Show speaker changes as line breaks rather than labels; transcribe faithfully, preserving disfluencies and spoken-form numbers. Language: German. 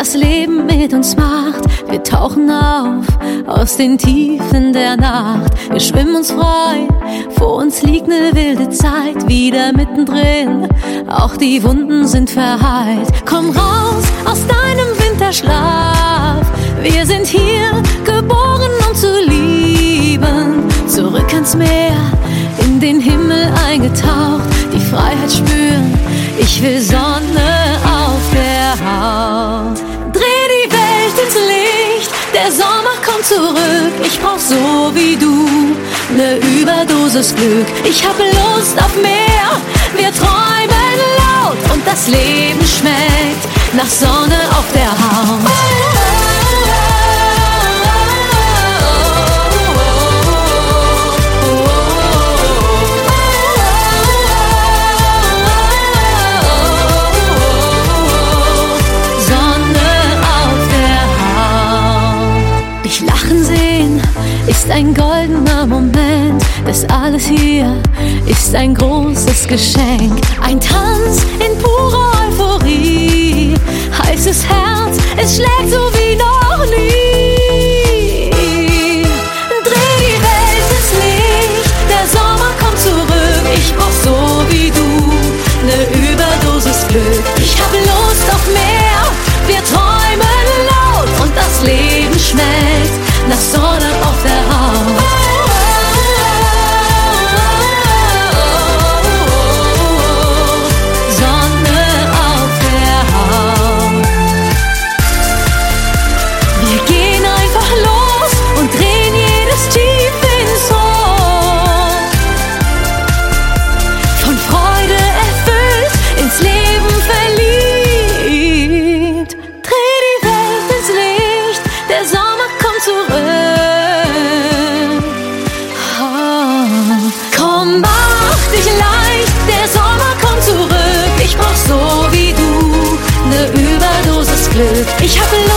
das Leben mit uns macht. Wir tauchen auf aus den Tiefen der Nacht. Wir schwimmen uns frei, vor uns liegt ne wilde Zeit. Wieder mittendrin, auch die Wunden sind verheilt. Komm raus aus deinem Winterschlaf. Wir sind hier geboren, um zu lieben. Zurück ans Meer, in den Himmel eingetaucht, die Freiheit spüren. Ich will Sonne auf der Haut. Dreh die Welt ins Licht, der Sommer kommt zurück. Ich brauch so wie du ne Überdosis Glück. Ich hab Lust auf mehr, wir träumen laut und das Leben schmeckt nach Sonne auf der Haut. Ist ein goldener Moment, das alles hier ist ein großes Geschenk. Ein Tanz in purer Euphorie, heißes Herz, es schlägt so wie noch nie. Dreh die Welt ins Licht, der Sommer kommt zurück. Ich brauch so wie du ne Überdosis Glück. Ich hab Lust auf mehr, wir träumen laut und das Leben schmeckt nach Sonne auf der Haut. Sonne auf der Haut. Wir gehen einfach los und drehen jedes Tief ins Hoch. Von Freude erfüllt, ins Leben verliebt. Dreh die Welt ins Licht, der Sommer kommt zurück. Oh. Komm, mach dich leicht, der Sommer kommt zurück. Ich brauch so wie du ne Überdosis Glück. Ich hab